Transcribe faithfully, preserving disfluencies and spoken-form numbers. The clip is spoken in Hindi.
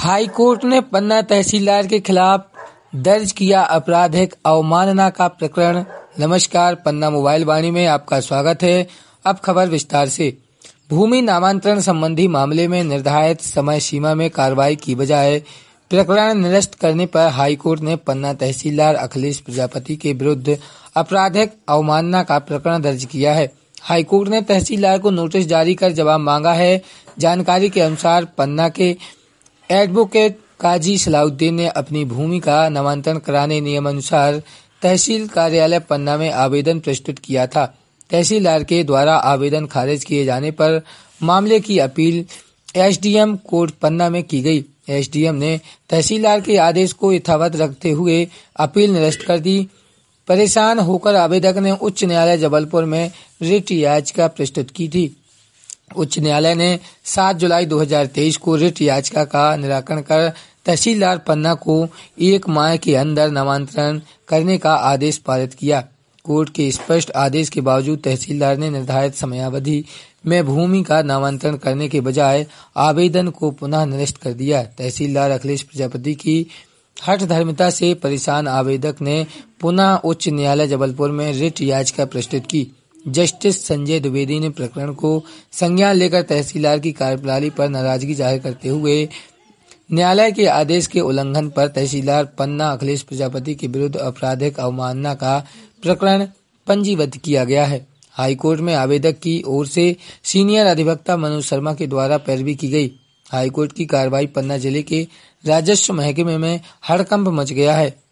हाई कोर्ट ने पन्ना तहसीलदार के खिलाफ दर्ज किया आपराधिक अवमानना का प्रकरण। नमस्कार, पन्ना मोबाइल वाणी में आपका स्वागत है। अब खबर विस्तार से। भूमि नामांतरण संबंधी मामले में निर्धारित समय सीमा में कार्रवाई की बजाय प्रकरण निरस्त करने पर हाईकोर्ट ने पन्ना तहसीलदार अखिलेश प्रजापति के विरुद्ध आपराधिक अवमानना का प्रकरण दर्ज किया है। हाईकोर्ट ने तहसीलदार को नोटिस जारी कर जवाब मांगा है। जानकारी के अनुसार पन्ना के एडवोकेट काजी सलाउद्दीन ने अपनी भूमि का नामांतरण कराने नियमानुसार तहसील कार्यालय पन्ना में आवेदन प्रस्तुत किया था। तहसीलदार के द्वारा आवेदन खारिज किए जाने पर मामले की अपील एसडीएम कोर्ट पन्ना में की गई। एसडीएम ने तहसीलदार के आदेश को यथावत रखते हुए अपील निरस्त कर दी। परेशान होकर आवेदक ने उच्च न्यायालय जबलपुर में रिट याचिका प्रस्तुत की थी। उच्च न्यायालय ने सात जुलाई दो हज़ार तेईस को रिट याचिका का निराकरण कर तहसीलदार पन्ना को एक माह के अंदर नामांतरण करने का आदेश पारित किया। कोर्ट के स्पष्ट आदेश के बावजूद तहसीलदार ने निर्धारित समयावधि में भूमि का नामांतरण करने के बजाय आवेदन को पुनः निरस्त कर दिया। तहसीलदार अखिलेश प्रजापति की हठधर्मिता से परेशान आवेदक ने पुनः उच्च न्यायालय जबलपुर में रिट याचिका प्रस्तुत की। जस्टिस संजय द्विवेदी ने प्रकरण को संज्ञान लेकर तहसीलदार की कार्यप्रणाली पर नाराजगी जाहिर करते हुए न्यायालय के आदेश के उल्लंघन पर तहसीलदार पन्ना अखिलेश प्रजापति के विरुद्ध आपराधिक अवमानना का प्रकरण पंजीबद्ध किया गया है। हाईकोर्ट में आवेदक की ओर से सीनियर अधिवक्ता मनोज शर्मा के द्वारा पैरवी की गई। हाईकोर्ट की कार्रवाई पन्ना जिले के राजस्व महकमे में हड़कंप मच गया है।